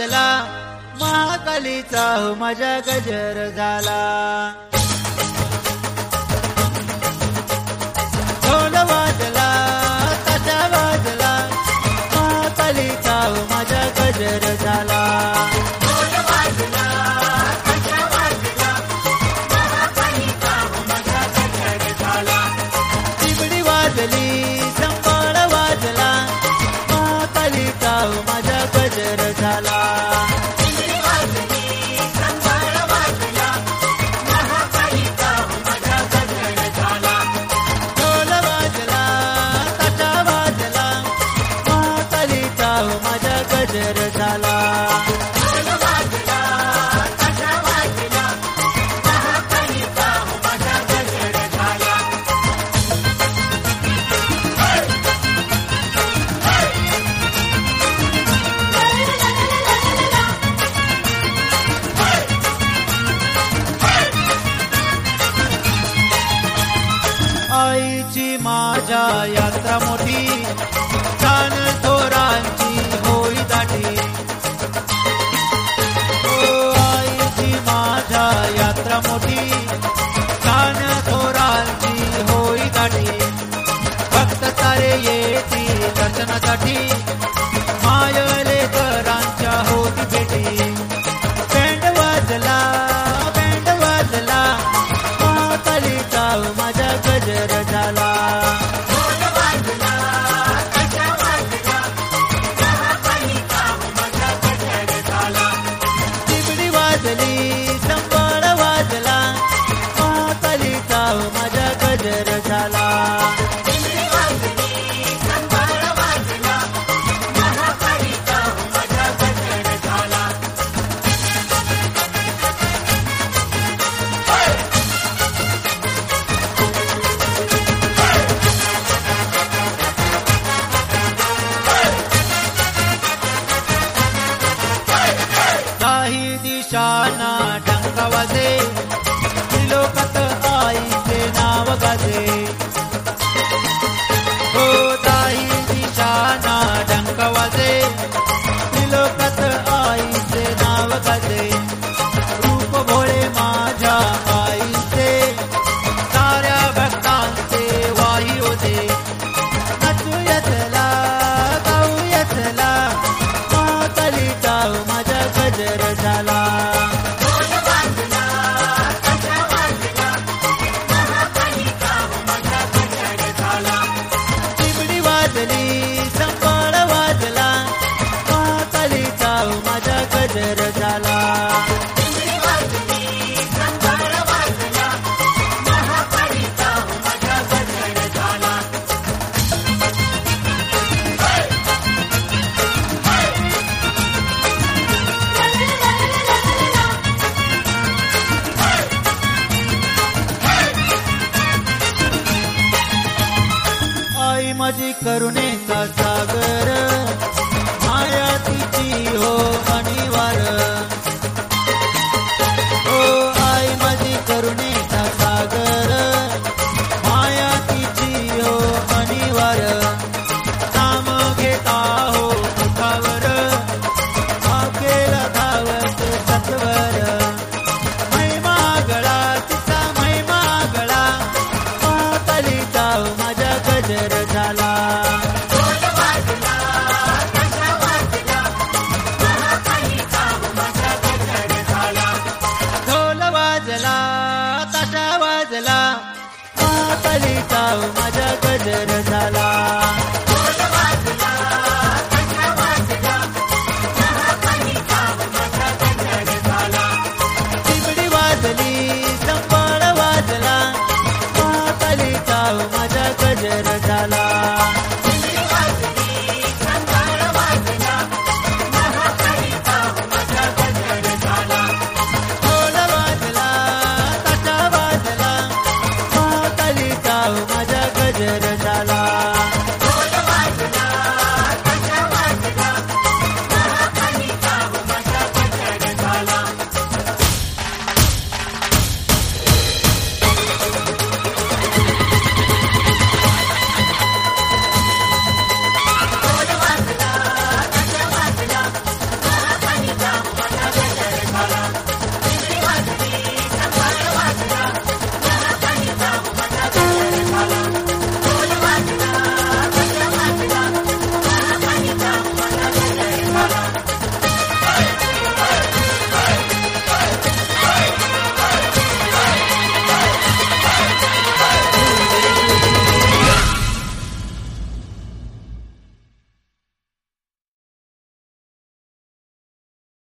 वाजला महाकालीचा हो माझ्या गजर झाला ढोल वाजला ताशा वाजला महाकालीचा हो माझ्या गजर झाला चिमणी वाजली संबळ वाजला महाकालीचा हो माझ्या गजर झाला ढोल वाजला ताशा वाजला महाकालीचा हो माझ्या गजर झाला आईची माझ्या यात्रा मोठी छान थोरांची होई दाटी ओ आईची माझ्या यात्रा मोठी छान थोरांची होई दाटी भक्त सारे येती दर्शनासाठी मायलेकरांच्या होती भेटी बँड वाजला महाकालीचा हो माझ्या गजर झाला चिमणी वाजली संबळ वाजला महाकालीचा हो माझ्या गजर झाला काही दिशांना डंका वाजे त्रिलोकात आईचे नाव गाजे